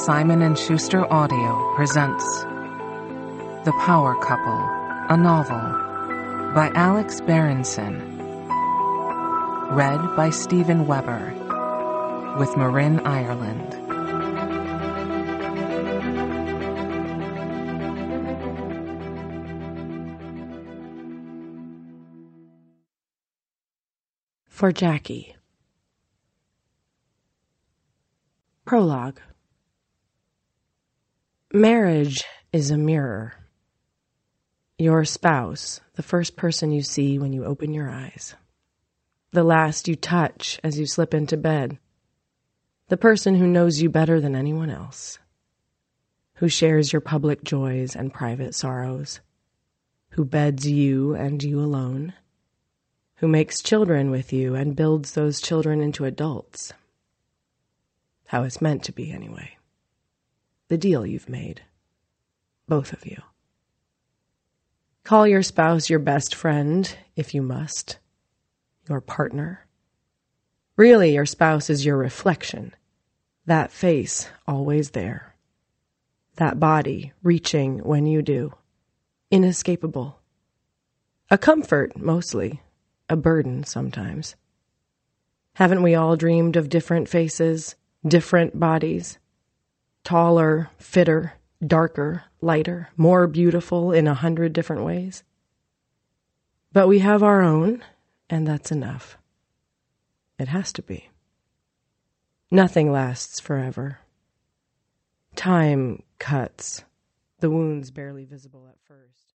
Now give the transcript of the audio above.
Simon & Schuster Audio presents The Power Couple, a novel by Alex Berenson. Read by Stephen Weber with Marin Ireland. For Jackie. Prologue. Marriage is a mirror. Your spouse, the first person you see when you open your eyes. The last you touch as you slip into bed. The person who knows you better than anyone else. Who shares your public joys and private sorrows. Who beds you and you alone. Who makes children with you and builds those children into adults. How it's meant to be, anyway. The deal you've made. Both of you. Call your spouse your best friend, if you must. Your partner. Really, your spouse is your reflection. That face always there. That body reaching when you do. Inescapable. A comfort, mostly. A burden, sometimes. Haven't we all dreamed of different faces, different bodies? Taller, fitter, darker, lighter, more beautiful in 100 different ways? But we have our own, and that's enough. It has to be. Nothing lasts forever. Time cuts, the wounds barely visible at first.